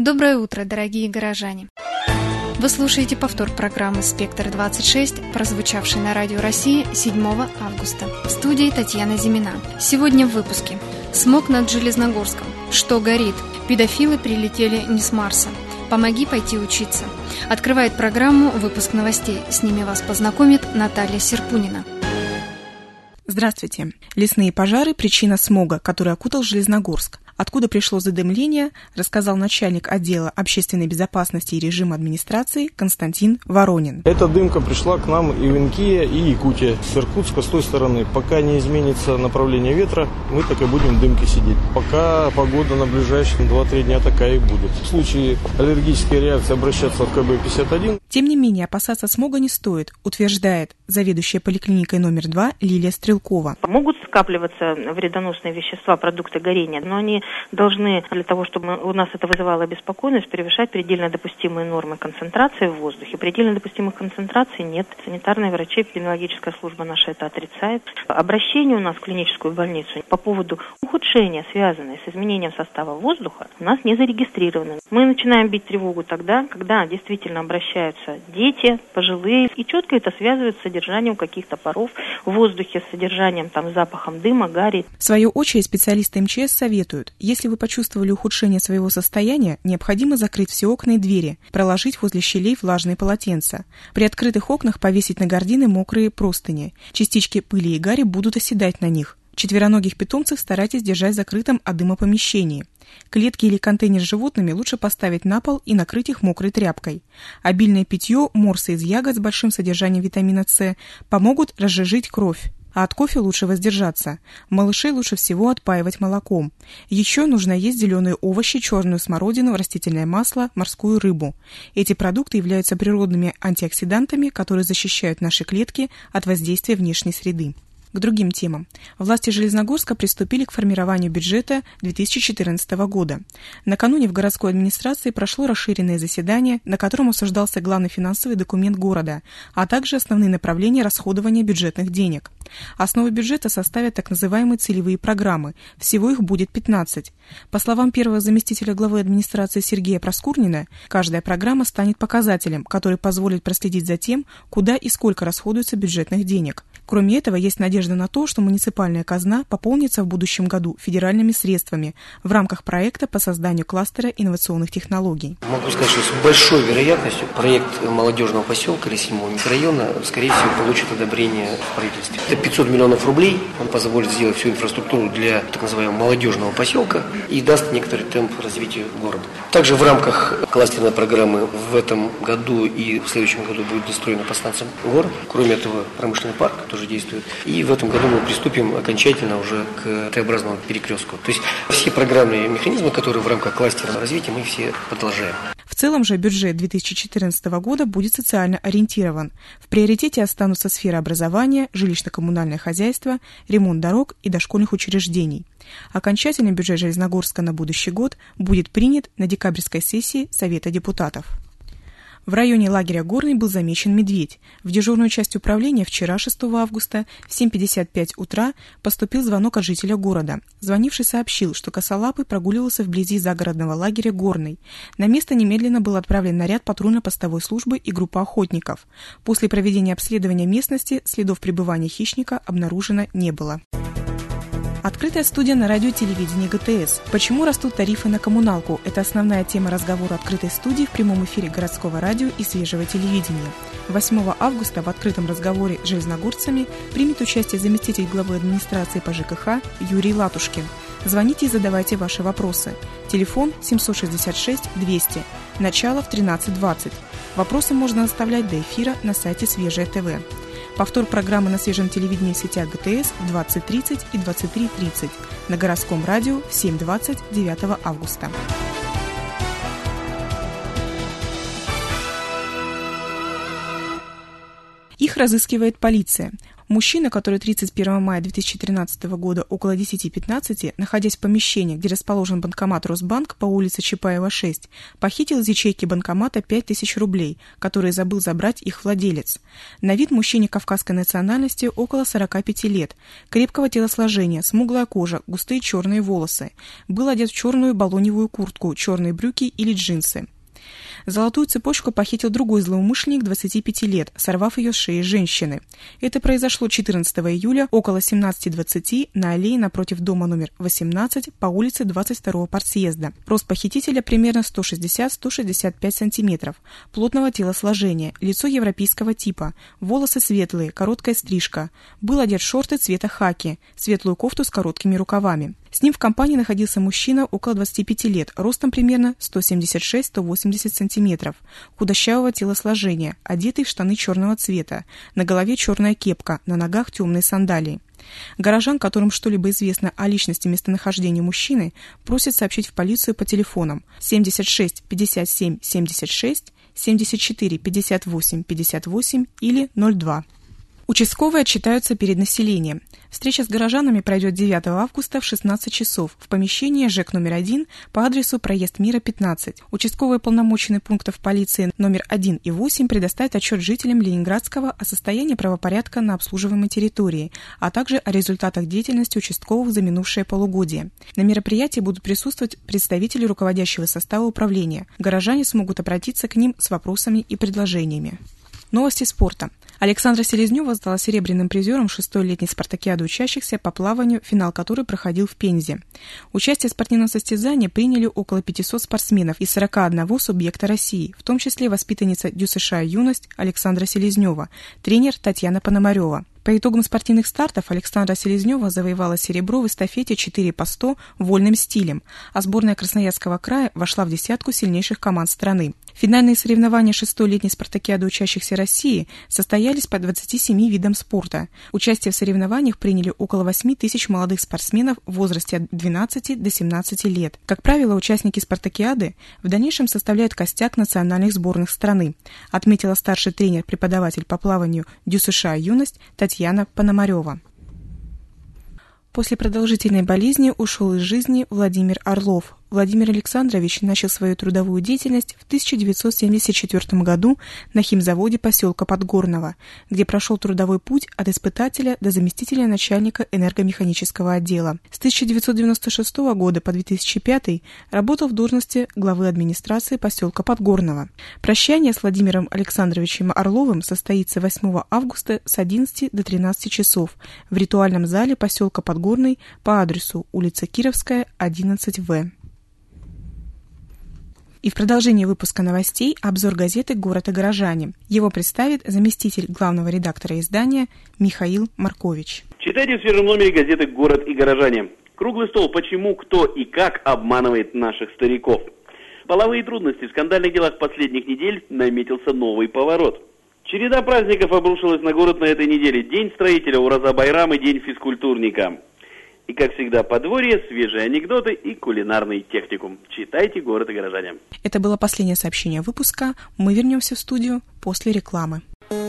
Доброе утро, дорогие горожане! Вы слушаете повтор программы «Спектр-26», прозвучавшей на Радио России 7 августа. В студии Татьяна Зимина. Сегодня в выпуске. Смог над Железногорском. Что горит? Педофилы прилетели не с Марса. Помоги пойти учиться. Открывает программу выпуск новостей. С ними вас познакомит Наталья Серпунина. Здравствуйте. Лесные пожары – причина смога, который окутал Железногорск. Откуда пришло задымление, рассказал начальник отдела общественной безопасности и режима администрации Константин Воронин. Эта дымка пришла к нам и в Инкия, и Якутия, с Иркутска, с той стороны. Пока не изменится направление ветра, мы так и будем в дымке сидеть. Пока погода на ближайшие 2-3 дня такая и будет. В случае аллергической реакции обращаться в КБ-51. Тем не менее, опасаться смога не стоит, утверждает заведующая поликлиникой номер 2 Лилия Стрелкова. Могут скапливаться вредоносные вещества, продукты горения, но они должны, для того, чтобы у нас это вызывало беспокойность, превышать предельно допустимые нормы концентрации в воздухе. Предельно допустимых концентраций нет. Санитарные врачи, эпидемиологическая служба наша это отрицает. Обращение у нас в клиническую больницу по поводу ухудшения, связанное с изменением состава воздуха, у нас не зарегистрировано. Мы начинаем бить тревогу тогда, когда действительно обращаются дети, пожилые, и четко это связывают с содержанием каких-то паров в воздухе, с содержанием запахом дыма, гари. В свою очередь специалисты МЧС советуют, если вы почувствовали ухудшение своего состояния, необходимо закрыть все окна и двери, проложить возле щелей влажные полотенца. При открытых окнах повесить на гардины мокрые простыни. Частички пыли и гари будут оседать на них. Четвероногих питомцев старайтесь держать в закрытом от дыма помещении. Клетки или контейнер с животными лучше поставить на пол и накрыть их мокрой тряпкой. Обильное питье, морсы из ягод с большим содержанием витамина С помогут разжижить кровь. А от кофе лучше воздержаться. Малышей лучше всего отпаивать молоком. Еще нужно есть зеленые овощи, черную смородину, растительное масло, морскую рыбу. Эти продукты являются природными антиоксидантами, которые защищают наши клетки от воздействия внешней среды. К другим темам. Власти Железногорска приступили к формированию бюджета 2014 года. Накануне в городской администрации прошло расширенное заседание, на котором обсуждался главный финансовый документ города, а также основные направления расходования бюджетных денег. Основу бюджета составят так называемые целевые программы. Всего их будет 15. По словам первого заместителя главы администрации Сергея Проскурнина, каждая программа станет показателем, который позволит проследить за тем, куда и сколько расходуется бюджетных денег. Кроме этого, есть надежда на то, что муниципальная казна пополнится в будущем году федеральными средствами в рамках проекта по созданию кластера инновационных технологий. Могу сказать, что с большой вероятностью проект молодежного поселка или 7-го микрорайона, скорее всего, получит одобрение в правительстве. Это 500 миллионов рублей. Он позволит сделать всю инфраструктуру для так называемого молодежного поселка и даст некоторый темп развитию города. Также в рамках кластерной программы в этом году и в следующем году будет достроена по станциям город. Кроме этого, промышленный парк тоже действует. И в этом году мы приступим окончательно уже к Т-образному перекрестку. То есть все программные механизмы, которые в рамках кластера развития, мы все продолжаем. В целом же бюджет 2014 года будет социально ориентирован. В приоритете останутся сферы образования, жилищно-коммунальное хозяйство, ремонт дорог и дошкольных учреждений. Окончательный бюджет Железногорска на будущий год будет принят на декабрьской сессии Совета депутатов. В районе лагеря Горный был замечен медведь. В дежурную часть управления вчера, 6 августа, в 7:55 утра поступил звонок от жителя города. Звонивший сообщил, что косолапый прогуливался вблизи загородного лагеря Горный. На место немедленно был отправлен наряд патрульно-постовой службы и группа охотников. После проведения обследования местности следов пребывания хищника обнаружено не было. Открытая студия на радио и телевидении ГТС. Почему растут тарифы на коммуналку? Это основная тема разговора открытой студии в прямом эфире городского радио и свежего телевидения. 8 августа в открытом разговоре с железногорцами примет участие заместитель главы администрации по ЖКХ Юрий Латушкин. Звоните и задавайте ваши вопросы. Телефон 766 200. Начало в 13:20. Вопросы можно оставлять до эфира на сайте Свежее ТВ. Повтор программы на свежем телевидении в сетях ГТС в 20:30 и 23:30. На городском радио в 7:20 9 августа. И Их разыскивает полиция. Мужчина, который 31 мая 2013 года около 10:15, находясь в помещении, где расположен банкомат Росбанк по улице Чапаева, 6, похитил из ячейки банкомата 5000 рублей, которые забыл забрать их владелец. На вид мужчине кавказской национальности около 45 лет, крепкого телосложения, смуглая кожа, густые черные волосы. Был одет в черную балоневую куртку, черные брюки или джинсы. Золотую цепочку похитил другой злоумышленник 25 лет, сорвав ее с шеи женщины. Это произошло 14 июля около 17:20 на аллее напротив дома номер 18 по улице 22-го партсъезда. Рост похитителя примерно 160-165 сантиметров, плотного телосложения, лицо европейского типа, волосы светлые, короткая стрижка. Был одет в шорты цвета хаки, светлую кофту с короткими рукавами. С ним в компании находился мужчина около 25 лет, ростом примерно 176-180 сантиметров, худощавого телосложения, одетый в штаны черного цвета, на голове черная кепка, на ногах темные сандалии. Горожан, которым что-либо известно о личности местонахождения мужчины, просят сообщить в полицию по телефонам 76 57 76, 74 58 58 или 02. Участковые отчитаются перед населением. Встреча с горожанами пройдет 9 августа в 16 часов в помещении ЖЭК номер 1 по адресу Проезд Мира, 15. Участковые полномоченные пунктов полиции номер 1 и 8 предоставят отчет жителям Ленинградского о состоянии правопорядка на обслуживаемой территории, а также о результатах деятельности участковых за минувшее полугодие. На мероприятии будут присутствовать представители руководящего состава управления. Горожане смогут обратиться к ним с вопросами и предложениями. Новости спорта. Александра Селезнева стала серебряным призером 6-й летней спартакиады учащихся по плаванию, финал которой проходил в Пензе. Участие в спортивном состязании приняли около 500 спортсменов из 41 субъекта России, в том числе воспитанница ДЮСШ «Юность» Александра Селезнева, тренер Татьяна Пономарева. По итогам спортивных стартов Александра Селезнева завоевала серебро в эстафете 4 по 100 вольным стилем, а сборная Красноярского края вошла в десятку сильнейших команд страны. Финальные соревнования 6-й летней спартакиады учащихся России состоялись по 27 видам спорта. Участие в соревнованиях приняли около 8 тысяч молодых спортсменов в возрасте от 12 до 17 лет. Как правило, участники спартакиады в дальнейшем составляют костяк национальных сборных страны, отметила старший тренер-преподаватель по плаванию ДЮСШ «Юность» Татьяна Пономарева. После продолжительной болезни ушел из жизни Владимир Орлов. Владимир Александрович начал свою трудовую деятельность в 1974 году на химзаводе поселка Подгорного, где прошел трудовой путь от испытателя до заместителя начальника энергомеханического отдела. С 1996 года по 2005 работал в должности главы администрации поселка Подгорного. Прощание с Владимиром Александровичем Орловым состоится 8 августа с 11 до 13 часов в ритуальном зале поселка Подгорный по адресу улица Кировская, 11В. И в продолжении выпуска новостей обзор газеты «Город и горожане». Его представит заместитель главного редактора издания Михаил Маркович. Читайте в свежем номере газеты «Город и горожане». Круглый стол «Почему, кто и как обманывает наших стариков». Половые трудности в скандальных делах последних недель наметился новый поворот. Череда праздников обрушилась на город на этой неделе. День строителя Ураза Байрам и День физкультурника. И, как всегда, подворье, свежие анекдоты и кулинарный техникум. Читайте «Город и горожане». Это было последнее сообщение выпуска. Мы вернемся в студию после рекламы.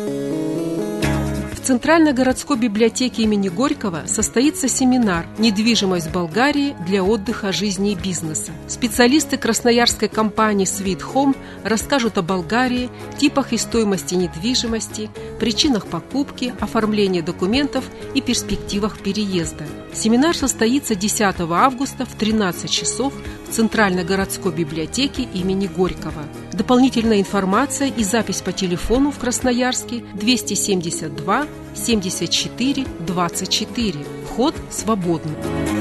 В Центральной городской библиотеке имени Горького состоится семинар «Недвижимость в Болгарии для отдыха, жизни и бизнеса». Специалисты красноярской компании Sweet Home расскажут о Болгарии, типах и стоимости недвижимости, причинах покупки, оформлении документов и перспективах переезда. Семинар состоится 10 августа в 13 часов в Центральной городской библиотеке имени Горького. Дополнительная информация и запись по телефону в Красноярске 272 74 24. Вход свободный.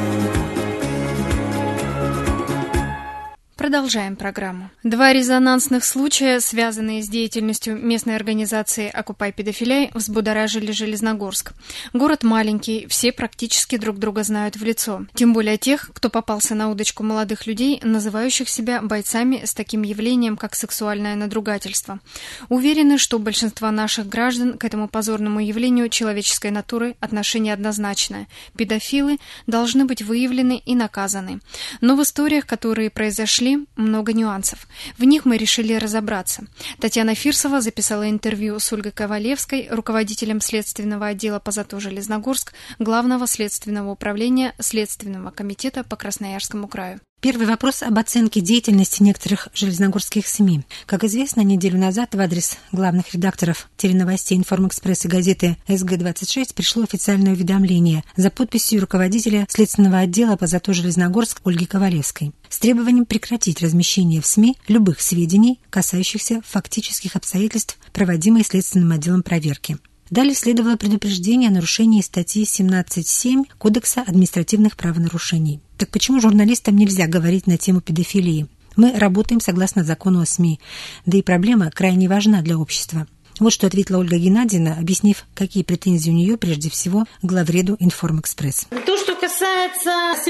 Продолжаем программу. 2 резонансных случая, связанные с деятельностью местной организации «Окупай педофилей», взбудоражили Железногорск. Город маленький, все практически друг друга знают в лицо. Тем более тех, кто попался на удочку молодых людей, называющих себя бойцами с таким явлением, как сексуальное надругательство. Уверены, что у большинства наших граждан к этому позорному явлению человеческой натуры отношение однозначное. Педофилы должны быть выявлены и наказаны. Но в историях, которые произошли, истории много нюансов. В них мы решили разобраться. Татьяна Фирсова записала интервью с Ольгой Ковалевской, руководителем следственного отдела по ЗАТО Железногорск, Главного следственного управления Следственного комитета по Красноярскому краю. Первый вопрос об оценке деятельности некоторых железногорских СМИ. Как известно, неделю назад в адрес главных редакторов теленовостей «Информэкспресс» и газеты «СГ-26» пришло официальное уведомление за подписью руководителя Следственного отдела по ЗАТО Железногорск Ольги Ковалевской с требованием прекратить размещение в СМИ любых сведений, касающихся фактических обстоятельств, проводимой Следственным отделом проверки. Далее следовало предупреждение о нарушении статьи 17.7 Кодекса административных правонарушений. Так почему журналистам нельзя говорить на тему педофилии? Мы работаем согласно закону о СМИ, да и проблема крайне важна для общества. Вот что ответила Ольга Геннадьевна, объяснив, какие претензии у нее прежде всего к главреду «Информэкспресс». То, что касается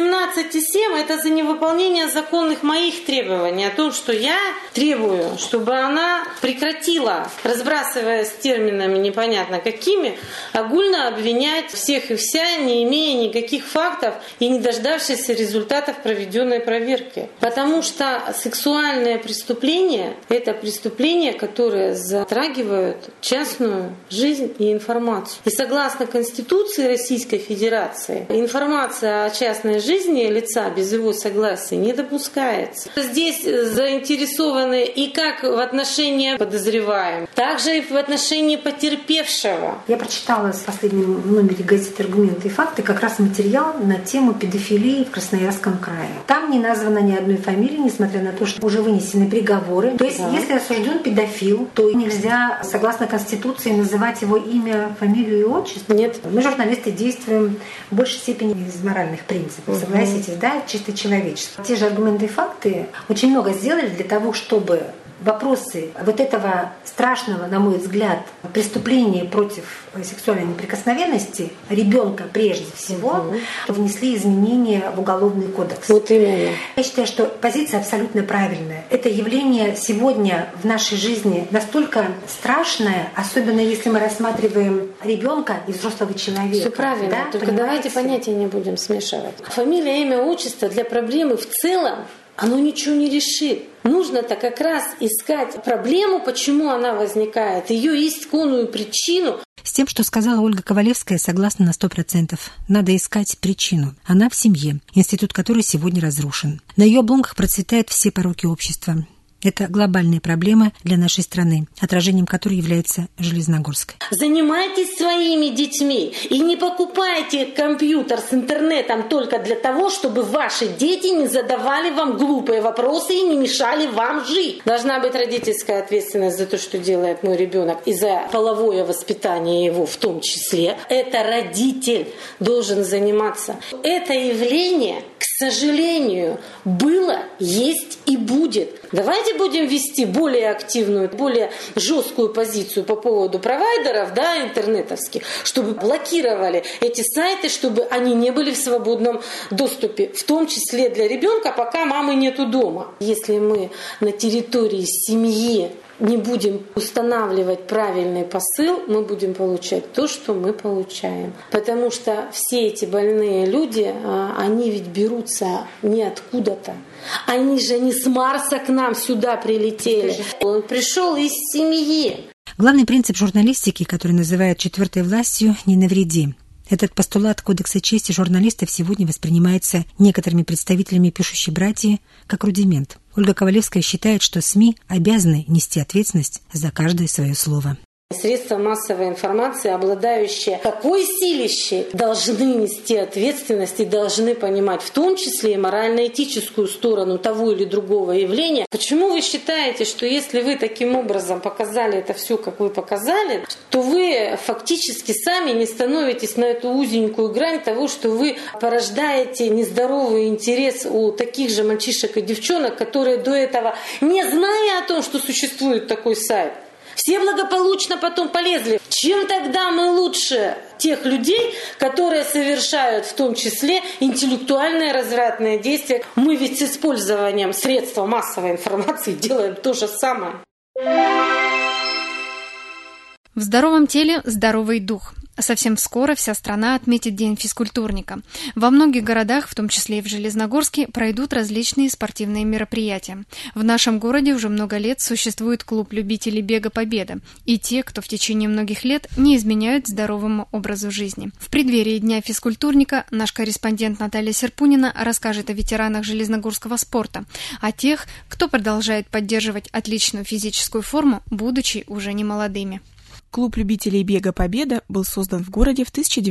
17.7, это за невыполнение законных моих требований. О том, что я требую, чтобы она прекратила, разбрасываясь терминами непонятно какими, огульно обвинять всех и вся, не имея никаких фактов и не дождавшись результатов проведенной проверки. Потому что сексуальное преступление – это преступления, которые затрагивают частную жизнь и информацию. И согласно Конституции Российской Федерации, информация о частной жизни лица без его согласия не допускается. Здесь заинтересованы и как в отношении подозреваемого, также и в отношении потерпевшего. Я прочитала в последнем номере газеты «Аргументы и факты» как раз материал на тему педофилии в Красноярском крае. Там не названо ни одной фамилии, несмотря на то, что уже вынесены приговоры. То есть, если осужден педофил, то нельзя, согласно Конституции, называть его имя, фамилию и отчество? Нет. Мы, журналисты, действуем в большей степени из моральных принципов, согласитесь, да, чисто человеческих. Те же аргументы и факты очень много сделали для того, чтобы вопросы вот этого страшного, на мой взгляд, преступления против сексуальной неприкосновенности ребенка прежде всего внесли изменения в Уголовный кодекс. Вот именно. Я считаю, что позиция абсолютно правильная. Это явление сегодня в нашей жизни настолько страшное, особенно если мы рассматриваем ребенка и взрослого человека. Все правильно, да? только Понимаете? давайте понятия не будем смешивать. Фамилия, имя, отчество для проблемы в целом оно ничего не решит. Нужно-то как раз искать проблему, почему она возникает, ее исконную причину. С тем, что сказала Ольга Ковалевская, согласна на 100%. Надо искать причину. Она в семье, институт которой сегодня разрушен. На ее обломках процветают все пороки общества. Это глобальная проблема для нашей страны, отражением которой является Железногорск. Занимайтесь своими детьми и не покупайте компьютер с интернетом только для того, чтобы ваши дети не задавали вам глупые вопросы и не мешали вам жить. Должна быть родительская ответственность за то, что делает мой ребенок, и за половое воспитание его в том числе. Это родитель должен заниматься. Это явление, к сожалению, было, есть и будет. Давайте будем вести более активную, более жесткую позицию по поводу провайдеров, да, интернетовских, чтобы блокировали эти сайты, чтобы они не были в свободном доступе, в том числе для ребенка, пока мамы нету дома. Если мы на территории семьи не будем устанавливать правильный посыл, мы будем получать то, что мы получаем. Потому что все эти больные люди, они ведь берутся не откуда-то. Они же не с Марса к нам сюда прилетели. Он пришел из семьи. Главный принцип журналистики, который называют четвертой властью, не навреди. Этот постулат Кодекса чести журналистов сегодня воспринимается некоторыми представителями пишущей братьи как рудимент. Ольга Ковалевская считает, что СМИ обязаны нести ответственность за каждое свое слово. Средства массовой информации, обладающие такой силищей, должны нести ответственность и должны понимать в том числе и морально-этическую сторону того или другого явления. Почему вы считаете, что если вы таким образом показали это все, как вы показали, то вы фактически сами не становитесь на эту узенькую грань того, что вы порождаете нездоровый интерес у таких же мальчишек и девчонок, которые до этого, не зная о том, что существует такой сайт, все благополучно потом полезли. Чем тогда мы лучше тех людей, которые совершают в том числе интеллектуальные развратные действия? Мы ведь с использованием средств массовой информации делаем то же самое. В здоровом теле здоровый дух. Совсем скоро вся страна отметит День физкультурника. Во многих городах, в том числе и в Железногорске, пройдут различные спортивные мероприятия. В нашем городе уже много лет существует клуб любителей бега «Победа» и те, кто в течение многих лет не изменяют здоровому образу жизни. В преддверии Дня физкультурника наш корреспондент Наталья Серпунина расскажет о ветеранах железногорского спорта, о тех, кто продолжает поддерживать отличную физическую форму, будучи уже не молодыми. Клуб любителей бега «Победа» был создан в городе в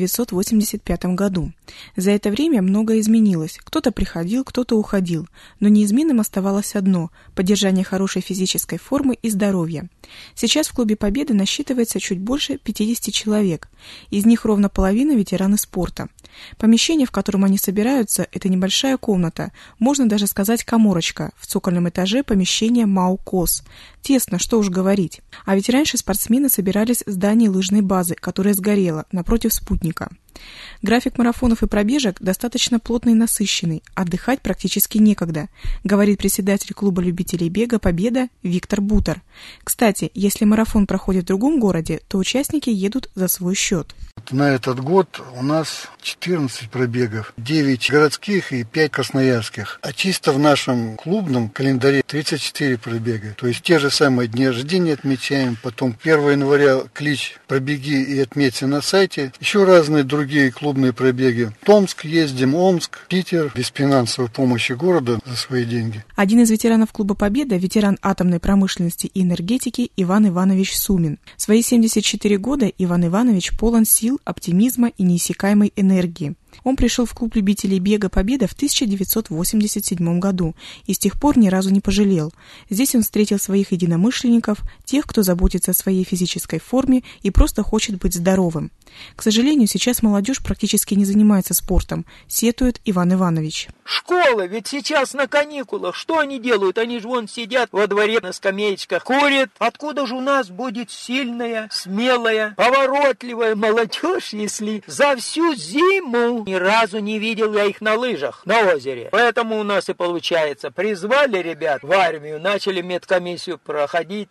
1985 году. За это время многое изменилось. Кто-то приходил, кто-то уходил. Но неизменным оставалось одно – поддержание хорошей физической формы и здоровья. Сейчас в клубе «Победа» насчитывается чуть больше 50 человек. Из них ровно половина – ветераны спорта. Помещение, в котором они собираются, это небольшая комната, можно даже сказать каморочка, в цокольном этаже помещения МАУ КОС. Тесно, что уж говорить. А ведь раньше спортсмены собирались в здании лыжной базы, которая сгорела, напротив спутника. График марафонов и пробежек достаточно плотный и насыщенный, отдыхать практически некогда, говорит председатель клуба любителей бега «Победа» Виктор Бутер. Кстати, если марафон проходит в другом городе, то участники едут за свой счет. На этот год у нас 14 пробегов, 9 городских и 5 красноярских. А чисто в нашем клубном календаре 34 пробега. То есть те же самые дни рождения отмечаем, потом 1 января клич «Пробеги и отметься» на сайте. Еще разные другие клубные пробеги. Томск ездим, Омск, Питер, без финансовой помощи города за свои деньги. Один из ветеранов клуба «Победа» – ветеран атомной промышленности и энергетики Иван Иванович Сумин. В свои 74 года Иван Иванович полон сил, оптимизма и неиссякаемой энергии. Он пришел в клуб любителей бега «Победа» в 1987 году и с тех пор ни разу не пожалел. Здесь он встретил своих единомышленников, тех, кто заботится о своей физической форме и просто хочет быть здоровым. К сожалению, сейчас молодежь практически не занимается спортом, сетует Иван Иванович. Школа ведь сейчас на каникулах. Что они делают? Они же вон сидят во дворе на скамеечках, курят. Откуда же у нас будет сильная, смелая, поворотливая молодежь, если за всю зиму ни разу не видел я их на лыжах на озере? Поэтому у нас и получается. Призвали ребят в армию, начали медкомиссию проходить.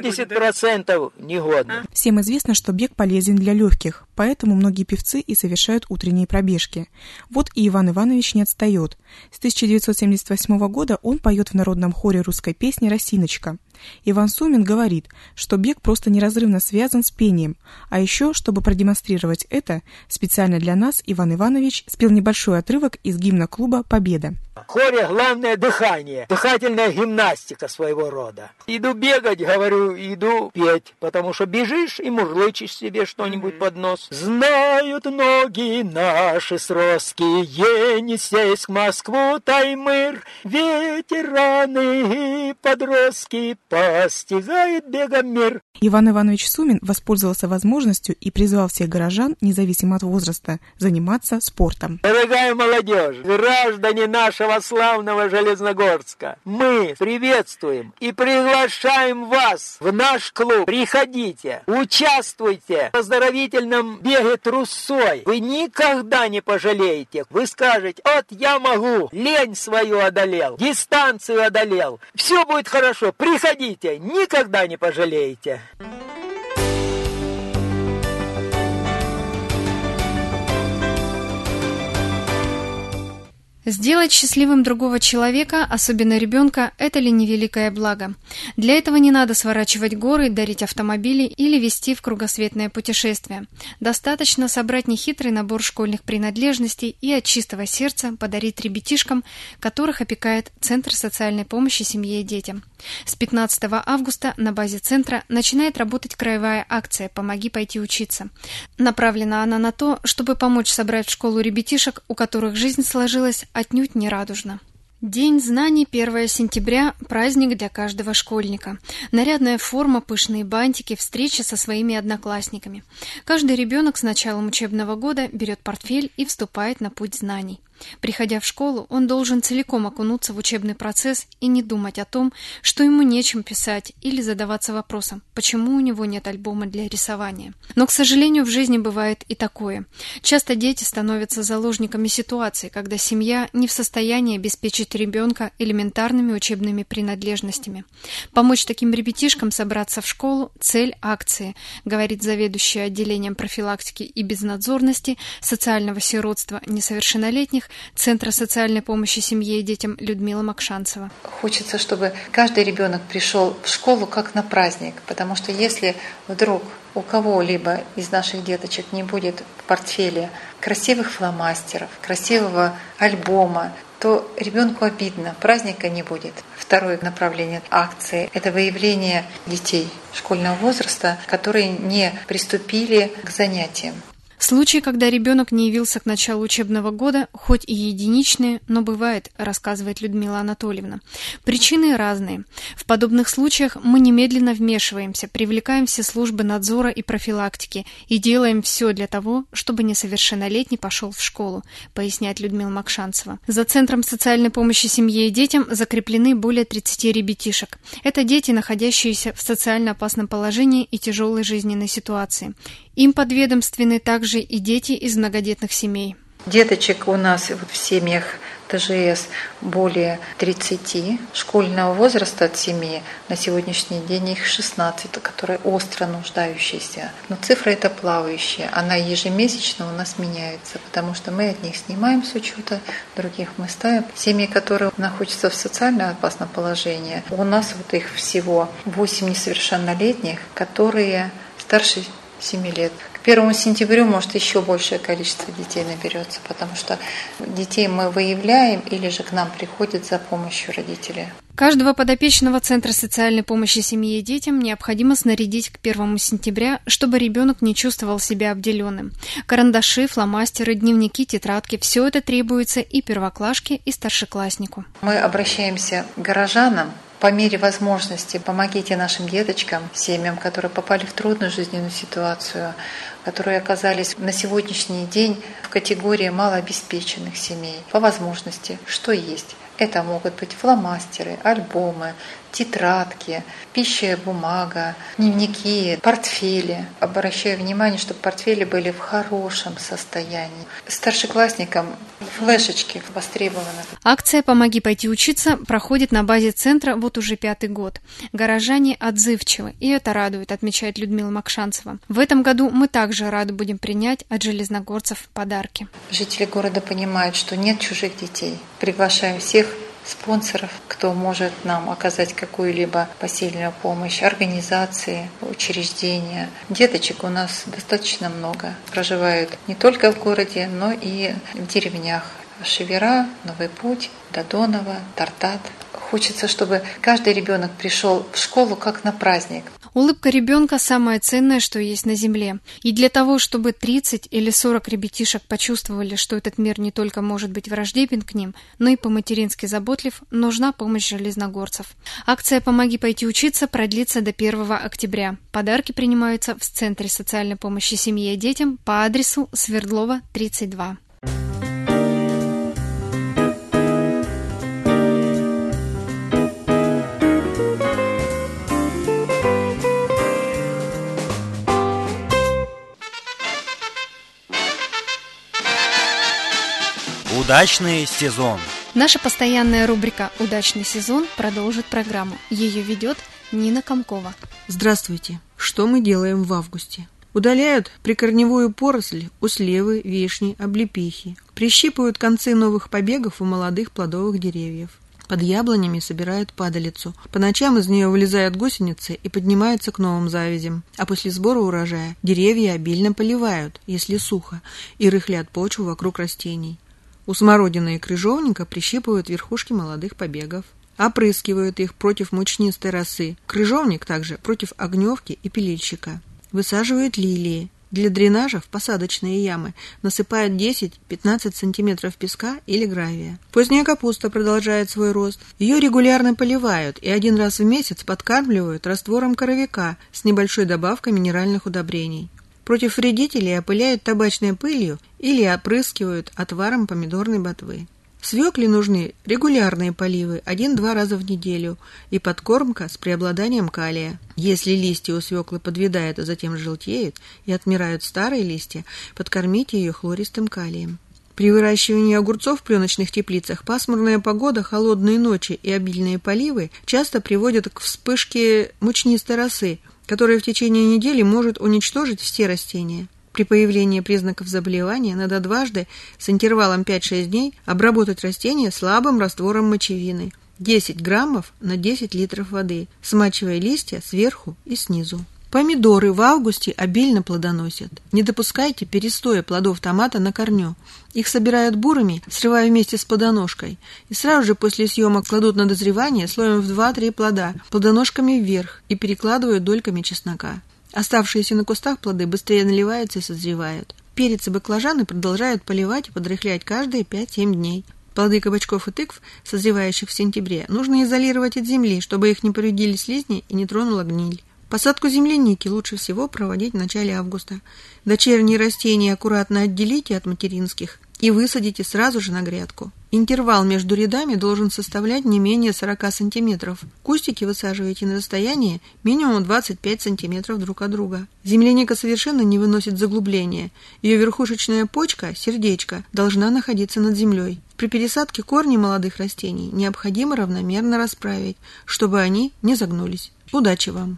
70% негодно. Всем известно, что бег полезен для легких, поэтому многие певцы и совершают утренние пробежки. Вот и Иван Иванович не отстает. С 1978 года он поет в народном хоре русской песни «Росиночка». Иван Сумин говорит, что бег просто неразрывно связан с пением, а еще, чтобы продемонстрировать это, специально для нас Иван Иванович спел небольшой отрывок из гимна клуба «Победа». В хоре главное дыхание, дыхательная гимнастика своего рода. Иду бегать, говорю, иду петь, потому что бежишь и мурлычешь себе что-нибудь под нос. Знают ноги наши сроски, Енисейск, Москву, Таймыр, ветераны и подростки постигают бегом мир. Иван Иванович Сумин воспользовался возможностью и призвал всех горожан, независимо от возраста, заниматься спортом. Дорогая молодежь, граждане нашего славного Железногорска, мы приветствуем и приглашаем вас в наш клуб. Приходите, участвуйте в оздоровительном беге трусой. Вы никогда не пожалеете. Вы скажете: вот я могу, лень свою одолел, дистанцию одолел. Все будет хорошо. Приходите, никогда не пожалеете. Сделать счастливым другого человека, особенно ребенка, это ли не великое благо? Для этого не надо сворачивать горы, дарить автомобили или везти в кругосветное путешествие. Достаточно собрать нехитрый набор школьных принадлежностей и от чистого сердца подарить ребятишкам, которых опекает Центр социальной помощи семье и детям. С 15 августа на базе центра начинает работать краевая акция «Помоги пойти учиться». Направлена она на то, чтобы помочь собрать в школу ребятишек, у которых жизнь сложилась отнюдь не радужно. День знаний 1 сентября – праздник для каждого школьника. Нарядная форма, пышные бантики, встреча со своими одноклассниками. Каждый ребенок с началом учебного года берет портфель и вступает на путь знаний. Приходя в школу, он должен целиком окунуться в учебный процесс и не думать о том, что ему нечем писать, или задаваться вопросом, почему у него нет альбома для рисования. Но, к сожалению, в жизни бывает и такое. Часто дети становятся заложниками ситуации, когда семья не в состоянии обеспечить ребенка элементарными учебными принадлежностями. Помочь таким ребятишкам собраться в школу – цель акции, говорит заведующая отделением профилактики и безнадзорности, социального сиротства несовершеннолетних Центра социальной помощи семье и детям Людмила Макшанцева. Хочется, чтобы каждый ребенок пришел в школу как на праздник, потому что если вдруг у кого-либо из наших деточек не будет в портфеле красивых фломастеров, красивого альбома, то ребенку обидно, праздника не будет. Второе направление акции – это выявление детей школьного возраста, которые не приступили к занятиям. Случаи, когда ребенок не явился к началу учебного года, хоть и единичные, но бывает, рассказывает Людмила Анатольевна. Причины разные. В подобных случаях мы немедленно вмешиваемся, привлекаем все службы надзора и профилактики и делаем все для того, чтобы несовершеннолетний пошел в школу, поясняет Людмила Макшанцева. За Центром социальной помощи семье и детям закреплены более 30 ребятишек. Это дети, находящиеся в социально опасном положении и тяжелой жизненной ситуации. Им подведомственны также и дети из многодетных семей. Деточек у нас в семьях ТЖС более 30, школьного возраста от 7, на сегодняшний день их 16, которые остро нуждающиеся. Но цифра эта плавающая, она ежемесячно у нас меняется, потому что мы от них снимаем с учета, других мы ставим. Семьи, которые находятся в социально опасном положении, у нас вот их всего 8 несовершеннолетних, которые старше 7 лет. К 1 сентября, может, еще большее количество детей наберется, потому что детей мы выявляем или же к нам приходят за помощью родителей. Каждого подопечного Центра социальной помощи семье и детям необходимо снарядить к 1 сентября, чтобы ребенок не чувствовал себя обделенным. Карандаши, фломастеры, дневники, тетрадки – все это требуется и первоклашке, и старшекласснику. Мы обращаемся к горожанам. По мере возможности помогите нашим деточкам, семьям, которые попали в трудную жизненную ситуацию, которые оказались на сегодняшний день в категории малообеспеченных семей. По возможности, что есть. Это могут быть фломастеры, альбомы, тетрадки, пища, бумага, дневники, портфели. Обращаю внимание, чтобы портфели были в хорошем состоянии. Старшеклассникам флешечки востребованы. Акция «Помоги пойти учиться» проходит на базе центра вот уже 5-й год. Горожане отзывчивы, и это радует, отмечает Людмила Макшанцева. В этом году мы также рады будем принять от железногорцев подарки. Жители города понимают, что нет чужих детей. Приглашаем всех спонсоров, кто может нам оказать какую-либо посильную помощь, организации, учреждения. Деточек у нас достаточно много. Проживают не только в городе, но и в деревнях. Шевера, Новый Путь, Додоново, Тартат. Хочется, чтобы каждый ребенок пришел в школу как на праздник. Улыбка ребенка – самое ценное, что есть на земле. И для того, чтобы 30 или 40 ребятишек почувствовали, что этот мир не только может быть враждебен к ним, но и по-матерински заботлив, нужна помощь железногорцев. Акция «Помоги пойти учиться» продлится до 1 октября. Подарки принимаются в Центре социальной помощи семье и детям по адресу Свердлова, 32. Удачный сезон. Наша постоянная рубрика «Удачный сезон» продолжит программу. Ее ведет Нина Комкова. Здравствуйте. Что мы делаем в августе? Удаляют прикорневую поросль у сливы, вишни, облепихи. Прищипывают концы новых побегов у молодых плодовых деревьев. Под яблонями собирают падалицу. По ночам из нее вылезают гусеницы и поднимаются к новым завязям. А после сбора урожая деревья обильно поливают, если сухо, и рыхлят почву вокруг растений. У смородины и крыжовника прищипывают верхушки молодых побегов. Опрыскивают их против мучнистой росы. Крыжовник также против огневки и пилильщика. Высаживают лилии. Для дренажа в посадочные ямы насыпают 10-15 сантиметров песка или гравия. Поздняя капуста продолжает свой рост. Ее регулярно поливают и один раз в месяц подкармливают раствором коровика с небольшой добавкой минеральных удобрений. Против вредителей опыляют табачной пылью или опрыскивают отваром помидорной ботвы. Свекле нужны регулярные поливы 1-2 раза в неделю и подкормка с преобладанием калия. Если листья у свеклы подвядают, а затем желтеют и отмирают старые листья, подкормите ее хлористым калием. При выращивании огурцов в пленочных теплицах пасмурная погода, холодные ночи и обильные поливы часто приводят к вспышке мучнистой росы, которая в течение недели может уничтожить все растения. При появлении признаков заболевания надо дважды с интервалом 5-6 дней обработать растение слабым раствором мочевины 10 граммов на 10 литров воды, смачивая листья сверху и снизу. Помидоры в августе обильно плодоносят. Не допускайте перестоя плодов томата на корню. Их собирают бурами, срывая вместе с плодоножкой, и сразу же после съемок кладут на дозревание слоем в 2-3 плода, плодоножками вверх, и перекладывают дольками чеснока. Оставшиеся на кустах плоды быстрее наливаются и созревают. Перец и баклажаны продолжают поливать и подрыхлять каждые 5-7 дней. Плоды кабачков и тыкв, созревающих в сентябре, нужно изолировать от земли, чтобы их не повредили слизни и не тронула гниль. Посадку земляники лучше всего проводить в начале августа. Дочерние растения аккуратно отделите от материнских и высадите сразу же на грядку. Интервал между рядами должен составлять не менее 40 сантиметров. Кустики высаживайте на расстоянии минимум 25 сантиметров друг от друга. Земляника совершенно не выносит заглубления. Ее верхушечная почка, сердечко, должна находиться над землей. При пересадке корней молодых растений необходимо равномерно расправить, чтобы они не загнулись. Удачи вам!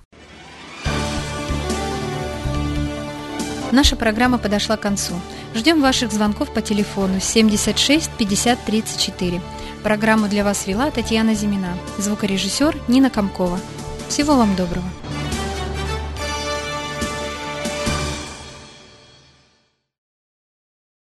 Наша программа подошла к концу. Ждем ваших звонков по телефону 76 50 34. Программу для вас вела Татьяна Зимина. Звукорежиссер Нина Комкова. Всего вам доброго.